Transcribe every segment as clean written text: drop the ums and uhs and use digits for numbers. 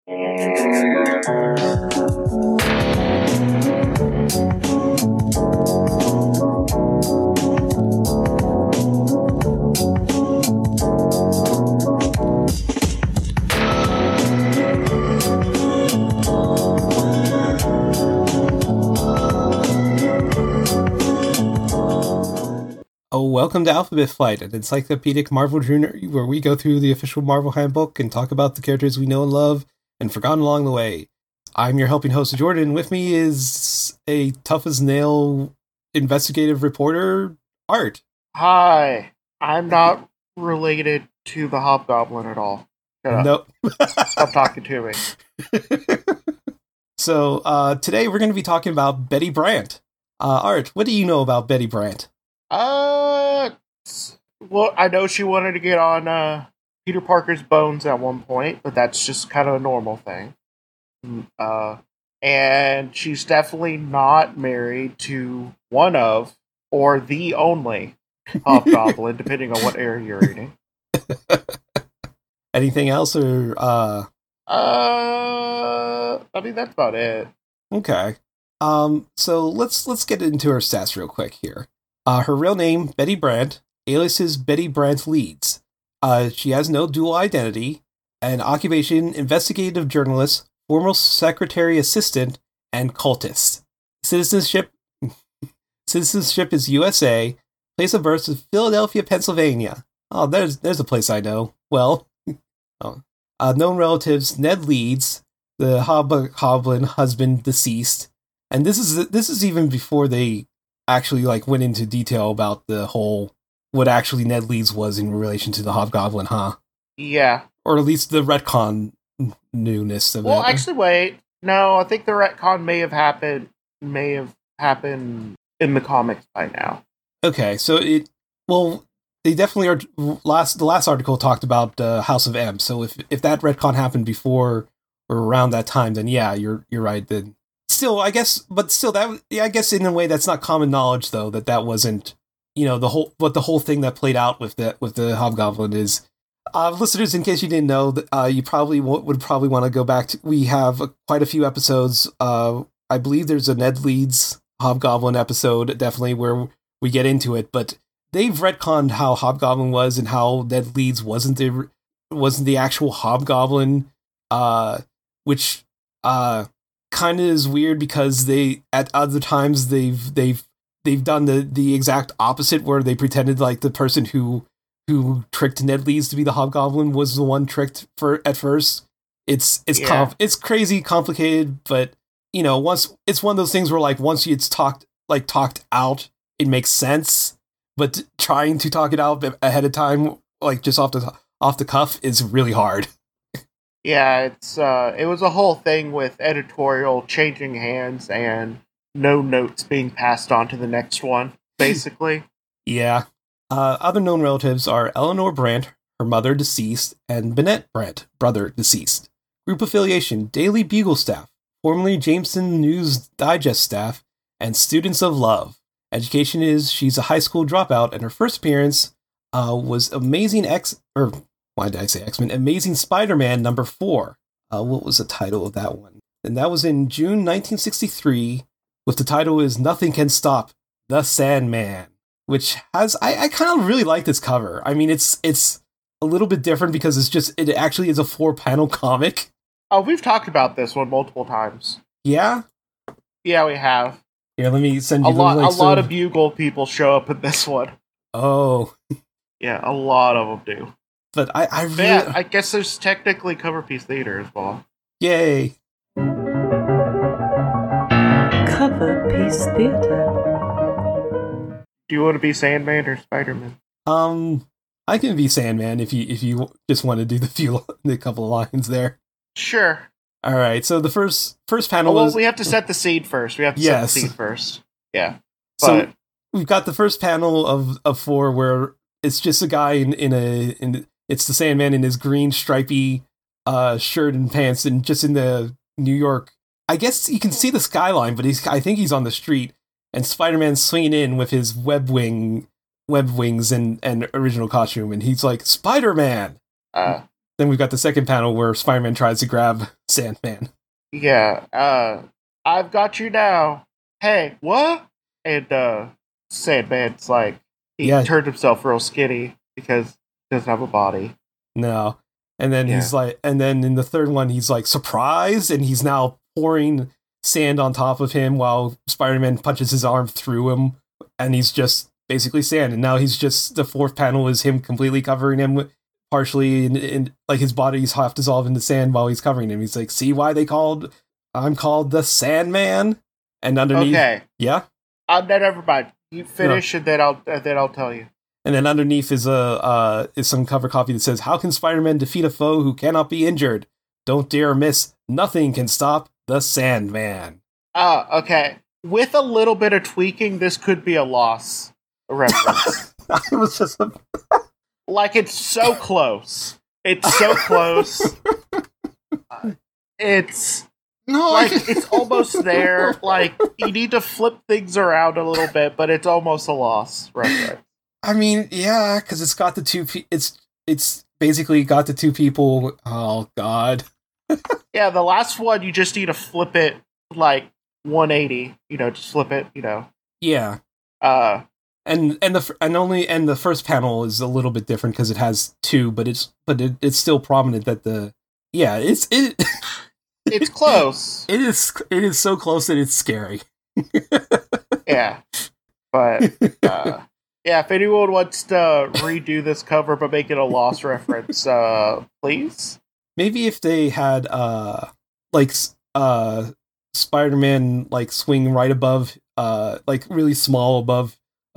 Welcome to Alphabet Flight, an encyclopedic Marvel journey where we go through the official Marvel handbook and talk about the characters we know and love and forgotten along the way. I'm your helping host, Jordan. With me is a tough-as-nail investigative reporter, Art. Hi. I'm not related to the Hobgoblin at all. Shut up. Nope. Stop talking to me. So, today we're going to be talking about Betty Brant. Art, what do you know about Betty Brant? Well, I know she wanted to get on Peter Parker's bones at one point, but that's just kind of a normal thing. And she's definitely not married to one of, or the only, Hobgoblin, depending on what era you're reading. Anything else, or, I mean, that's about it. Okay. So let's get into her stats real quick here. Her real name, Betty Brant, aliases Betty Brant Leeds. She has no dual identity, an occupation, investigative journalist, former secretary assistant, and cultist. Citizenship is USA. Place of birth is Philadelphia, Pennsylvania. Oh, there's a place I know. Well, known relatives, Ned Leeds, the Hobgoblin husband, deceased. And this is even before they actually went into detail about the whole what actually Ned Leeds was in relation to the Hobgoblin, huh? Yeah. Or at least the retcon newness of it. Well, actually, wait. No, I think the retcon may have happened in the comics by now. Okay, so they definitely are. The last article talked about House of M. So if that retcon happened before or around that time, then yeah, you're right. Then still, I guess in a way that's not common knowledge though that wasn't the whole thing that played out with the Hobgoblin is. Listeners, in case you didn't know, you probably would want to go back to. We have quite a few episodes. I believe there's a Ned Leeds Hobgoblin episode, definitely, where we get into it. But they've retconned how Hobgoblin was and how Ned Leeds wasn't the actual Hobgoblin, which kind of is weird because they at other times they've done the exact opposite, where they pretended like the person who tricked Ned Leeds to be the Hobgoblin was the one tricked at first. It's crazy complicated, but once it's one of those things where once it's talked out, it makes sense. But trying to talk it out ahead of time, just off the cuff, is really hard. Yeah, it was a whole thing with editorial changing hands and no notes being passed on to the next one, basically. Yeah. Other known relatives are Eleanor Brant, her mother deceased, and Bennett Brant, brother deceased. Group affiliation, Daily Bugle staff, formerly Jameson News Digest staff, and Students of Love. Education is she's a high school dropout, and her first appearance was Amazing Spider-Man number 4. What was the title of that one? And that was in June 1963, with the title is Nothing Can Stop the Sandman. Which has I kind of really like this cover. I mean, it's a little bit different because it actually is a 4-panel comic. Oh, we've talked about this one multiple times. Yeah? Yeah, we have. Here, let me send you a lot of Bugle people show up in this one. Oh. Yeah, a lot of them do. But I really... Yeah, I guess there's technically cover piece theater as well. Yay. Cover piece theater. Do you want to be Sandman or Spider-Man? I can be Sandman if you just want to do the couple of lines there. Sure. All right. So the first panel is... we have to set the scene first. We have to set the scene first. Yeah. But so we've got the first panel of 4 where it's just a guy in it's the Sandman in his green stripy shirt and pants, and just in the New York. I guess you can see the skyline, but I think he's on the street. And Spider-Man's swinging in with his web wings and original costume, and he's like, Spider-Man! Then we've got the second panel where Spider-Man tries to grab Sandman. Yeah, I've got you now. Hey, what? And Sandman's like, he turned himself real skinny because he doesn't have a body. No. And then he's like, and then in the third one, he's like surprised, and he's now pouring sand on top of him while Spider-Man punches his arm through him, and he's just basically sand. And now he's just, the fourth panel is him completely covering him partially in like his body's half dissolved into sand while he's covering him. He's like, see why I'm called the Sandman? And underneath, yeah. Never mind. You finish, and then I'll tell you. And then underneath is some cover copy that says, "How can Spider-Man defeat a foe who cannot be injured? Don't dare miss. Nothing can stop the Sandman." Okay. With a little bit of tweaking, this could be a loss reference. It was just like, it's so close. It's so close. It's it's almost there. Like, you need to flip things around a little bit, but it's almost a loss reference. I mean, yeah, because it's got the two. It's basically got the two people. Oh God. Yeah, the last one you just need to flip it like 180. Just flip it. Yeah. And the first panel is a little bit different because it has two, but it's still prominent that it's close. It is so close that it's scary. Yeah, but. Yeah, if anyone wants to redo this cover but make it a lost reference, please. Maybe if they had Spider-Man swing right above really small above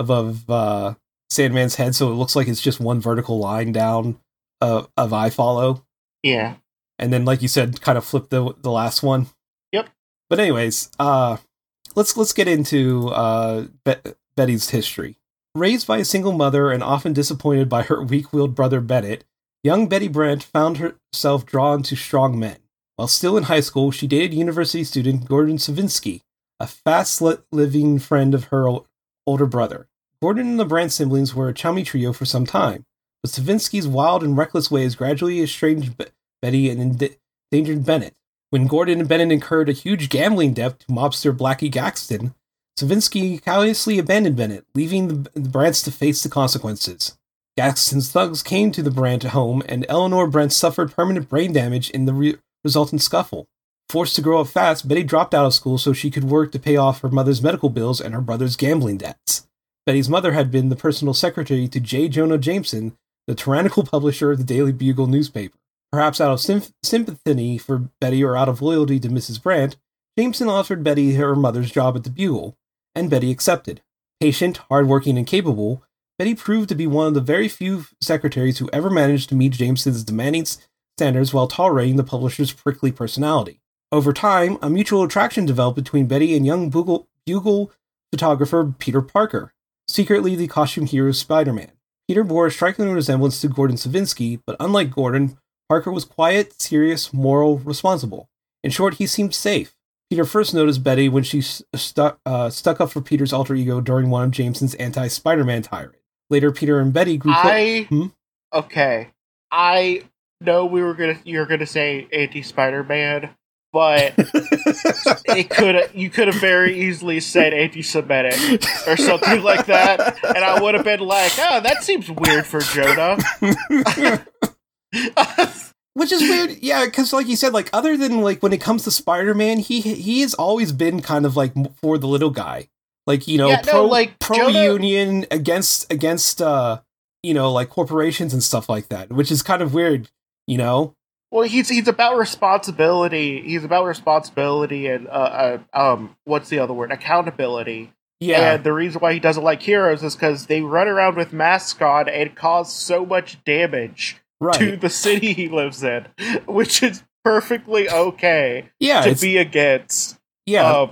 Sandman's head, so it looks like it's just one vertical line down of I Follow. Yeah. And then, like you said, kind of flip the last one. Yep. But anyways, let's get into Betty's history. Raised by a single mother and often disappointed by her weak-willed brother Bennett, young Betty Brant found herself drawn to strong men. While still in high school, she dated university student Gordon Savinsky, a fast-living friend of her older brother. Gordon and the Brant siblings were a chummy trio for some time, but Savinsky's wild and reckless ways gradually estranged Betty and endangered Bennett. When Gordon and Bennett incurred a huge gambling debt to mobster Blackie Gaxton, Savinsky callously abandoned Bennett, leaving the Brants to face the consequences. Gaxton's thugs came to the Brant home, and Eleanor Brant suffered permanent brain damage in the resultant scuffle. Forced to grow up fast, Betty dropped out of school so she could work to pay off her mother's medical bills and her brother's gambling debts. Betty's mother had been the personal secretary to J. Jonah Jameson, the tyrannical publisher of the Daily Bugle newspaper. Perhaps out of sympathy for Betty or out of loyalty to Mrs. Brant, Jameson offered Betty her mother's job at the Bugle, and Betty accepted. Patient, hardworking, and capable, Betty proved to be one of the very few secretaries who ever managed to meet Jameson's demanding standards while tolerating the publisher's prickly personality. Over time, a mutual attraction developed between Betty and young Bugle photographer Peter Parker, secretly the costume hero Spider-Man. Peter bore a striking resemblance to Gordon Savinsky, but unlike Gordon, Parker was quiet, serious, moral, responsible. In short, he seemed safe. Peter first noticed Betty when she stuck up for Peter's alter ego during one of Jameson's anti-Spider-Man tirades. Later, Peter and Betty grew close. Okay. I know you're gonna say anti-Spider-Man, but you could have very easily said anti-Semitic or something like that, and I would have been like, oh, that seems weird for Jonah. Which is weird, yeah, because like you said, other than when it comes to Spider-Man, he has always been kind of for the little guy, pro-union against corporations and stuff like that, which is kind of weird, Well, he's about responsibility. He's about responsibility and what's the other word? Accountability. Yeah. And the reason why he doesn't like heroes is because they run around with masks on and cause so much damage. Right. To the city he lives in, which is perfectly okay to be against. Yeah.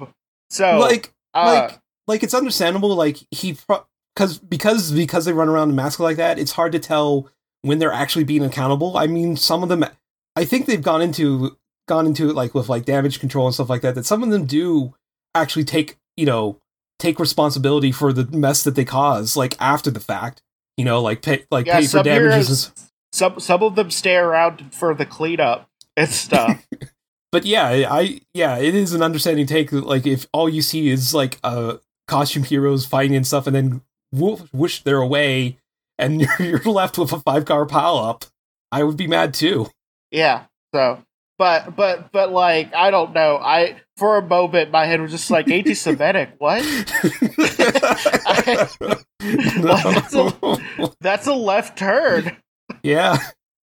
It's understandable. Because they run around in masks like that, it's hard to tell when they're actually being accountable. I mean, some of them, I think they've gone into it with damage control and stuff like that. That some of them do actually take responsibility for the mess that they cause, after the fact. Pay for damages. Some of them stay around for the cleanup and stuff. But yeah, it is an understanding take. Like, if all you see is like costume heroes fighting and stuff, and then whoosh, they're away, and you're left with a 5-car pile up, I would be mad too. Yeah. So, but like, I don't know. For a moment, my head was just like, anti-Semitic. What? That's a left turn. Yeah.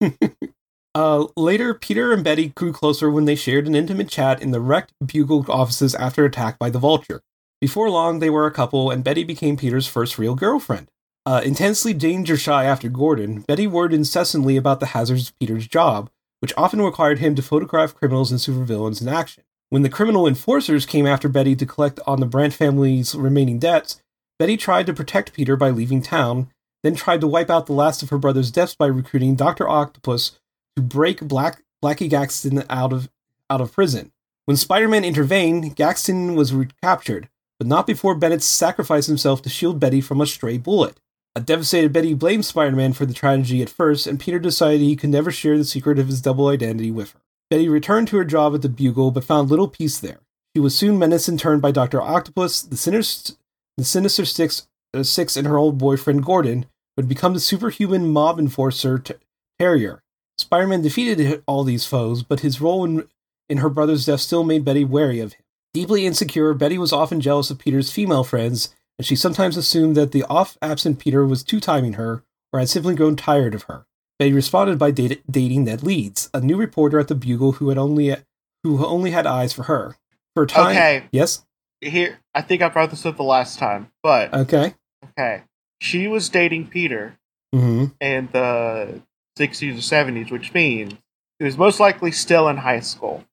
Later, Peter and Betty grew closer when they shared an intimate chat in the wrecked Bugle offices after attack by the Vulture. Before long, they were a couple, and Betty became Peter's first real girlfriend. Intensely danger-shy after Gordon, Betty worried incessantly about the hazards of Peter's job, which often required him to photograph criminals and supervillains in action. When the criminal enforcers came after Betty to collect on the Brandt family's remaining debts, Betty tried to protect Peter by leaving town, then tried to wipe out the last of her brother's debts by recruiting Dr. Octopus to break Blackie Gaxton out of prison. When Spider-Man intervened, Gaxton was recaptured, but not before Bennett sacrificed himself to shield Betty from a stray bullet. A devastated Betty blamed Spider-Man for the tragedy at first, and Peter decided he could never share the secret of his double identity with her. Betty returned to her job at the Bugle, but found little peace there. She was soon menaced in turn by Dr. Octopus, the Sinister Six, and her old boyfriend Gordon, who had become the superhuman mob enforcer Terrier. Spider-Man defeated all these foes, but his role in her brother's death still made Betty wary of him. Deeply insecure, Betty was often jealous of Peter's female friends, and she sometimes assumed that the oft-absent Peter was two-timing her, or had simply grown tired of her. Betty responded by dating Ned Leeds, a new reporter at the Bugle who only had eyes for her. For a time, okay. Yes? Here, I think I brought this up the last time, but... Okay. She was dating Peter in the 60s or 70s, which means he was most likely still in high school.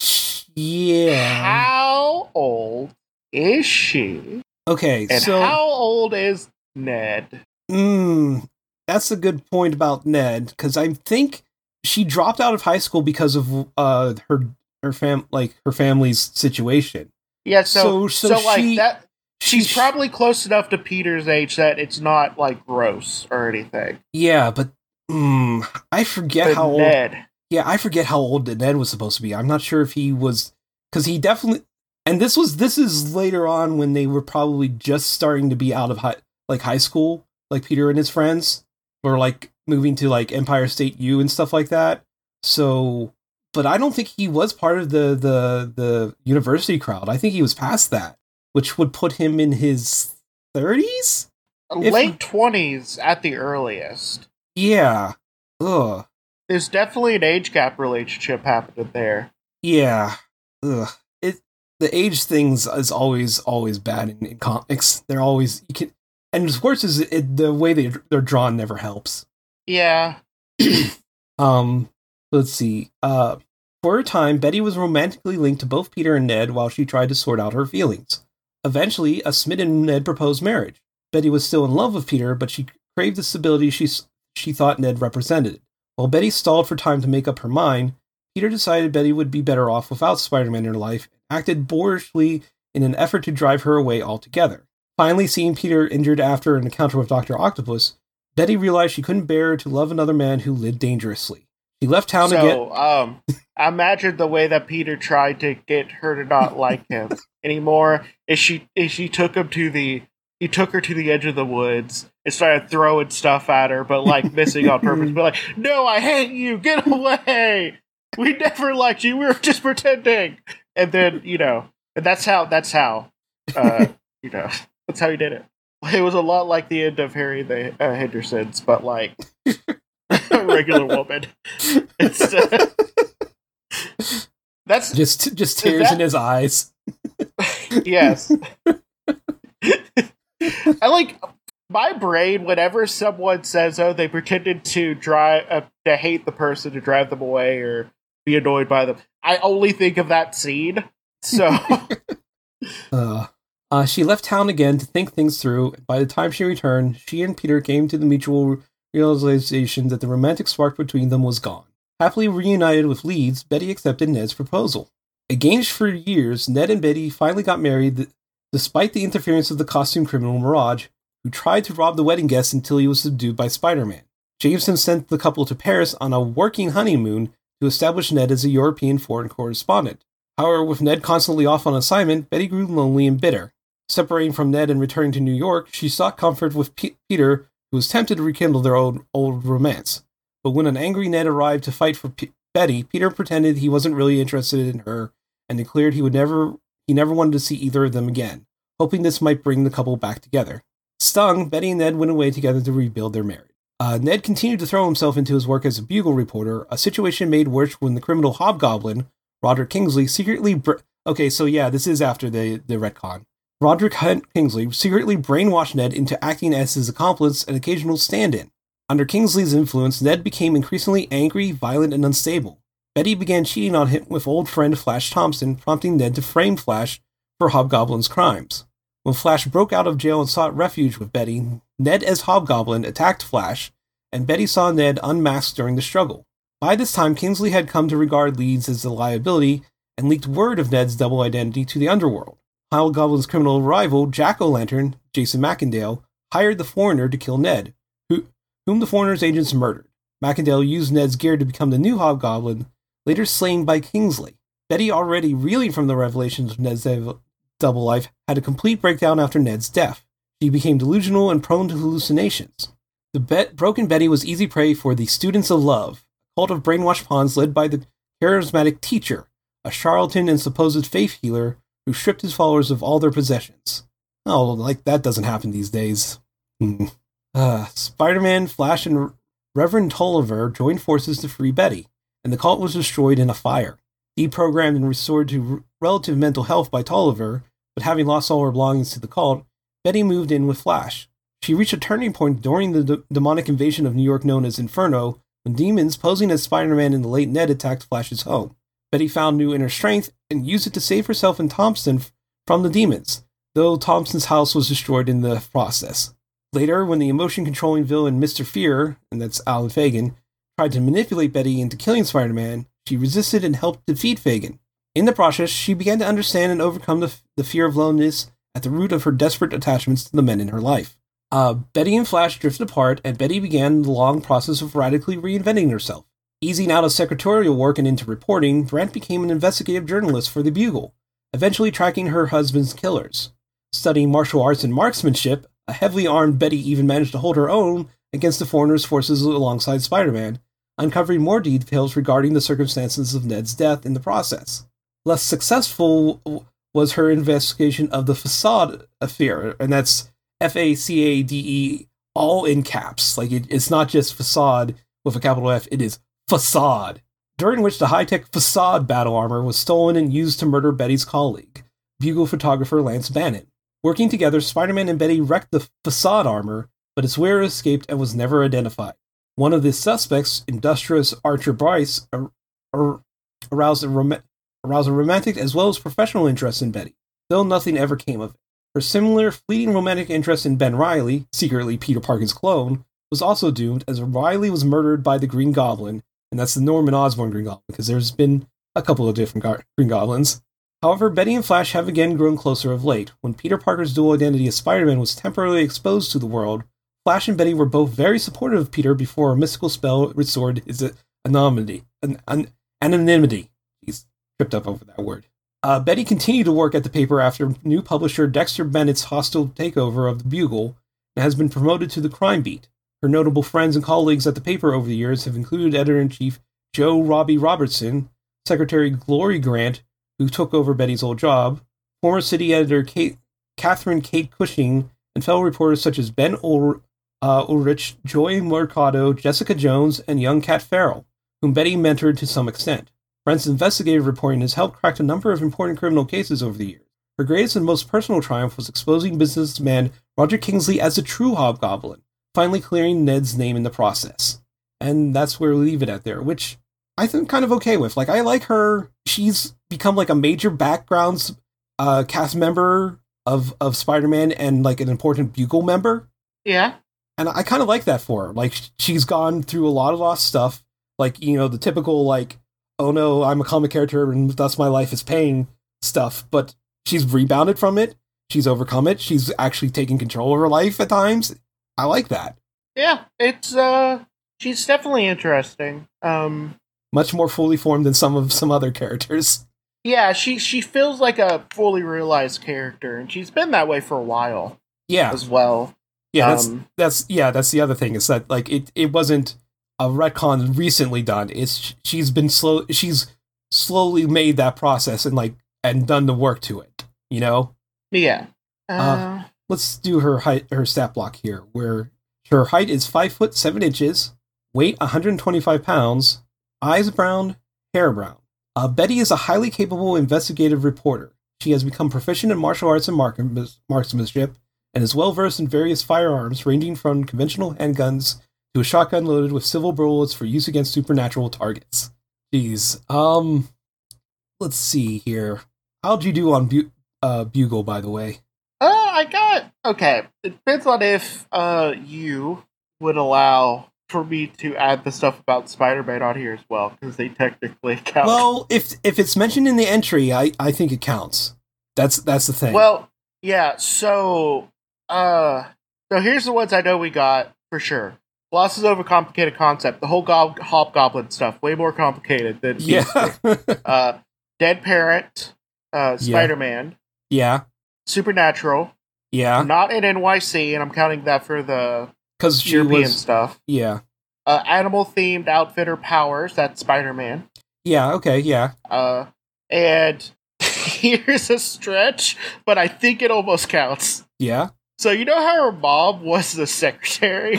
Yeah. How old is she? Okay, and so... how old is Ned? That's a good point about Ned, because I think she dropped out of high school because of her family's situation. Yeah, so like that... She's probably close enough to Peter's age that it's not, like, gross or anything. Yeah, but I forget how old... Ned. Yeah, I forget how old Ned was supposed to be. I'm not sure if he was... Because he definitely... And this is later on when they were probably just starting to be out of high school, like Peter and his friends, or, like, moving to, like, Empire State U and stuff like that. So... But I don't think he was part of the university crowd. I think he was past that, which would put him in his 30s? Late 20s at the earliest. Yeah. Ugh. There's definitely an age gap relationship happening there. Yeah. Ugh. The age things is always bad in comics. They're always... and of course, the way they're drawn never helps. Yeah. Let's see. For a time, Betty was romantically linked to both Peter and Ned while she tried to sort out her feelings. Eventually, a smitten Ned proposed marriage. Betty was still in love with Peter, but she craved the stability she thought Ned represented. While Betty stalled for time to make up her mind, Peter decided Betty would be better off without Spider-Man in her life and acted boorishly in an effort to drive her away altogether. Finally, seeing Peter injured after an encounter with Dr. Octopus, Betty realized she couldn't bear to love another man who lived dangerously. She left town again. I imagine the way that Peter tried to get her to not like him anymore is she took her to the edge of the woods and started throwing stuff at her, but like missing on purpose. But like, no, I hate you. Get away. We never liked you. We were just pretending. And then and that's how that's how he did it. It was a lot like the end of Harry the Hendersons, but like. A regular woman. That's just tears in his eyes. Yes. I like my brain whenever someone says, "Oh, they pretended to to hate the person to drive them away or be annoyed by them." I only think of that scene. So, she left town again to think things through. By the time she returned, she and Peter came to the mutual realization that the romantic spark between them was gone. Happily reunited with Leeds, Betty accepted Ned's proposal. Engaged for years, Ned and Betty finally got married, despite the interference of the costume criminal Mirage, who tried to rob the wedding guests until he was subdued by Spider-Man. Jameson sent the couple to Paris on a working honeymoon to establish Ned as a European foreign correspondent. However, with Ned constantly off on assignment, Betty grew lonely and bitter. Separating from Ned and returning to New York, she sought comfort with Peter, who was tempted to rekindle their old romance. But when an angry Ned arrived to fight for Betty, Peter pretended he wasn't really interested in her and declared he never wanted to see either of them again, hoping this might bring the couple back together. Stung, Betty and Ned went away together to rebuild their marriage. Ned continued to throw himself into his work as a bugle reporter, a situation made worse when the criminal hobgoblin, Roderick Kingsley, secretly... this is after the retcon. Roderick Kingsley secretly brainwashed Ned into acting as his accomplice and occasional stand-in. Under Kingsley's influence, Ned became increasingly angry, violent, and unstable. Betty began cheating on him with old friend Flash Thompson, prompting Ned to frame Flash for Hobgoblin's crimes. When Flash broke out of jail and sought refuge with Betty, Ned as Hobgoblin attacked Flash, and Betty saw Ned unmasked during the struggle. By this time, Kingsley had come to regard Leeds as a liability and leaked word of Ned's double identity to the underworld. Hobgoblin's criminal rival, Jack-O-Lantern, Jason Macendale, hired the Foreigner to kill Ned, whom the Foreigner's agents murdered. Macendale used Ned's gear to become the new Hobgoblin, later slain by Kingsley. Betty, already reeling from the revelations of Ned's double life, had a complete breakdown after Ned's death. She became delusional and prone to hallucinations. The broken Betty was easy prey for the Students of Love, a cult of brainwashed pawns led by the charismatic teacher, a charlatan and supposed faith healer who stripped his followers of all their possessions. Oh, like that doesn't happen these days. Spider-Man, Flash, and Reverend Tolliver joined forces to free Betty, and the cult was destroyed in a fire. Deprogrammed and restored to relative mental health by Tolliver, but having lost all her belongings to the cult, Betty moved in with Flash. She reached a turning point during the demonic invasion of New York known as Inferno, when demons posing as Spider-Man and the late Ned attacked Flash's home. Betty found new inner strength and used it to save herself and Thompson from the demons, though Thompson's house was destroyed in the process. Later, when the emotion-controlling villain Mr. Fear, and that's Alan Fagin, tried to manipulate Betty into killing Spider-Man, she resisted and helped defeat Fagin. In the process, she began to understand and overcome the fear of loneliness at the root of her desperate attachments to the men in her life. Betty and Flash drifted apart, and Betty began the long process of radically reinventing herself. Easing out of secretarial work and into reporting, Brent became an investigative journalist for the Bugle, eventually tracking her husband's killers. Studying martial arts and marksmanship, a heavily armed Betty even managed to hold her own against the Foreigner's forces alongside Spider-Man, uncovering more details regarding the circumstances of Ned's death in the process. Less successful was her investigation of the Facade affair, and that's F-A-C-A-D-E, all in caps. Like, it's not just facade with a capital F, it is facade, during which the high-tech facade battle armor was stolen and used to murder Betty's colleague, Bugle photographer Lance Bannon. Working together, Spider-Man and Betty wrecked the facade armor, but its wearer escaped and was never identified. One of the suspects, industrious Archer Bryce, aroused a romantic as well as professional interest in Betty, though nothing ever came of it. Her similar fleeting romantic interest in Ben Reilly, secretly Peter Parker's clone, was also doomed as Reilly was murdered by the Green Goblin, and that's the Norman Osborn Green Goblin, because there's been a couple of different Green Goblins. However, Betty and Flash have again grown closer of late. When Peter Parker's dual identity as Spider-Man was temporarily exposed to the world, Flash and Betty were both very supportive of Peter before a mystical spell restored his anonymity. He's tripped up over that word. Betty continued to work at the paper after new publisher Dexter Bennett's hostile takeover of the Bugle and has been promoted to the crime beat. Her notable friends and colleagues at the paper over the years have included editor-in-chief Joe Robbie Robertson, Secretary Glory Grant, who took over Betty's old job, former city editor Catherine Kate Cushing, and fellow reporters such as Ben Ulrich, Joy Mercado, Jessica Jones, and young Kat Farrell, whom Betty mentored to some extent. Brent's investigative reporting has helped crack a number of important criminal cases over the years. Her greatest and most personal triumph was exposing businessman Roger Kingsley as a true Hobgoblin, finally clearing Ned's name in the process. And that's where we leave it at there, which I think kind of okay with. Like, I like her. She's become like a major background cast member of Spider-Man and like an important Bugle member. Yeah. And I kind of like that for her. Like, she's gone through a lot of lost stuff. Like, you know, the typical, like, oh no, I'm a comic character and thus my life is pain stuff. But she's rebounded from it. She's overcome it. She's actually taken control of her life at times. I like that. Yeah, it's, she's definitely interesting. much more fully formed than some other characters. Yeah, she feels like a fully realized character, and she's been that way for a while. Yeah, as well. Yeah, that's the other thing is that like it wasn't a retcon recently done. She's slowly made that process and done the work to it. You know. Yeah. Let's do her stat block here, where her height is 5'7", weight 125 pounds, eyes brown, hair brown. Betty is a highly capable investigative reporter. She has become proficient in martial arts and marksmanship, and is well versed in various firearms, ranging from conventional handguns to a shotgun loaded with silver bullets for use against supernatural targets. Jeez. Let's see here. How'd you do on Bugle, by the way? Okay. It depends on if you would allow for me to add the stuff about Spider-Man on here as well, because they technically count. Well, if it's mentioned in the entry, I think it counts. That's the thing. Well, yeah. So here's the ones I know we got for sure. Lost is overcomplicated concept. The whole Hobgoblin stuff way more complicated than Dead Parent, Spider-Man. Yeah. Supernatural. Yeah. Not in NYC, and I'm counting that for the European stuff. Yeah. Animal-themed outfitter powers, that's Spider-Man. Yeah, okay, yeah. And here's a stretch, but I think it almost counts. Yeah. So you know how her mom was the secretary?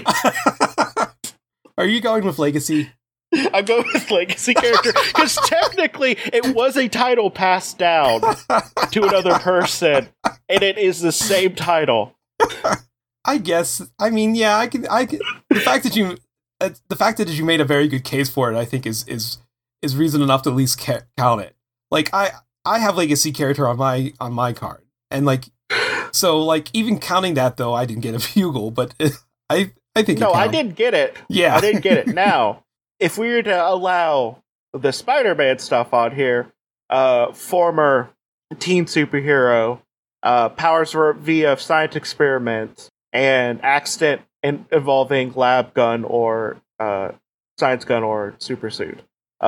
Are you going with Legacy? I'm going with Legacy character, because technically it was a title passed down to another person, and it is the same title. I guess. I mean, yeah, I can. The fact that you made a very good case for it, I think, is reason enough to at least count it. Like, I have Legacy character on my card, and like, so like even counting that though, I didn't get a Bugle, but I think no, I didn't get it. Yeah, I didn't get it. Now, if we were to allow the Spider-Man stuff on here, former teen superhero, powers via science experiments, and accident involving lab gun or science gun or super suit.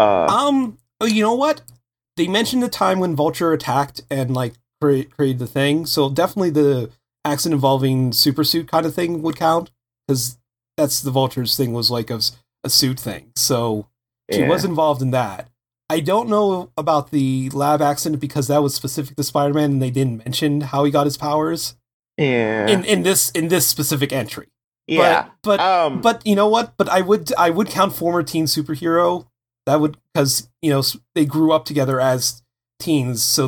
You know what? They mentioned the time when Vulture attacked and like created the thing, so definitely the accident involving super suit kind of thing would count, because that's the Vulture's thing, was like a suit thing. So she was involved in that. I don't know about the lab accident because that was specific to Spider-Man and they didn't mention how he got his powers. Yeah. In this specific entry. Yeah. But you know what? But I would count former teen superhero. That would, because they grew up together as teens, so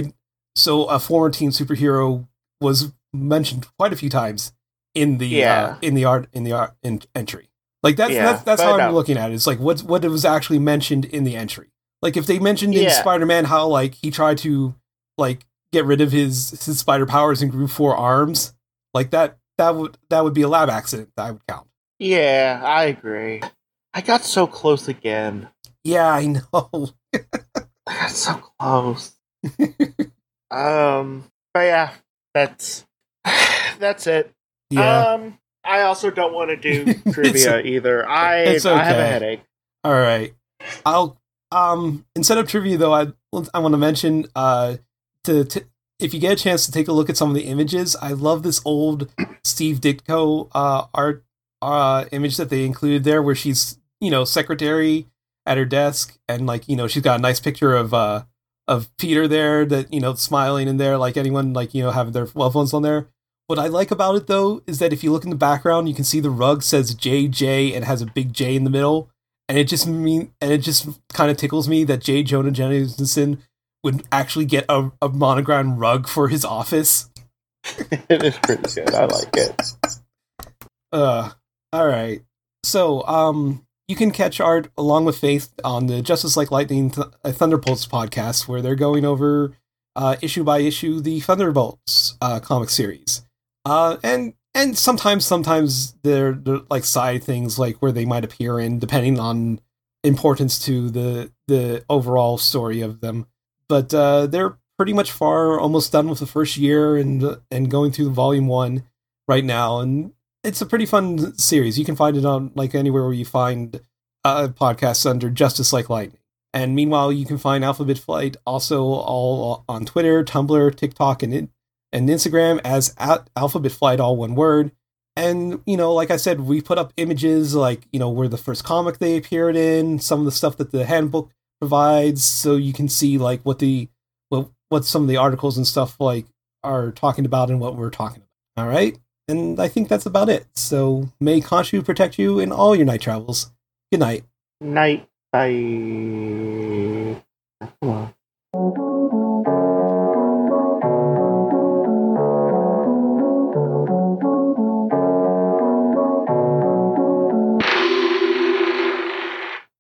a former teen superhero was mentioned quite a few times in the entry. Like that's how I'm looking at it. It's like what was actually mentioned in the entry. Like if they mentioned in Spider-Man how like he tried to like get rid of his spider powers and grew 4 arms, like that would be a lab accident that I would count. Yeah, I agree. I got so close again. Yeah, I know. I got so close. But yeah, that's it. Yeah. I also don't want to do trivia either. I have a headache. All right. I'll instead of trivia though, I want to mention to if you get a chance to take a look at some of the images, I love this old Steve Ditko art image that they included there, where she's secretary at her desk, and like she's got a nice picture of Peter there that smiling in there, like anyone like having their loved ones on there. What I like about it though is that if you look in the background, you can see the rug says JJ and has a big J in the middle, and it just kind of tickles me that J. Jonah Jameson would actually get a monogram rug for his office. It is pretty good. I like it. All right. So, you can catch Art along with Faith on the Justice Like Lightning Thunderbolts podcast, where they're going over issue by issue the Thunderbolts comic series. And sometimes they're like side things, like where they might appear in, depending on importance to the overall story of them. But they're pretty much almost done with the first year and going through volume 1 right now, and it's a pretty fun series. You can find it on like anywhere where you find podcasts under Justice Like Lightning. And meanwhile, you can find Alphabet Flight also all on Twitter, Tumblr, TikTok, and Instagram as Alphabet Flight, all one word. And, like I said, we put up images like, where the first comic they appeared in, some of the stuff that the handbook provides, so you can see like what some of the articles and stuff like are talking about and what we're talking about. All right? And I think that's about it. So may Khonshu protect you in all your night travels. Good night. Night. Bye. Come on.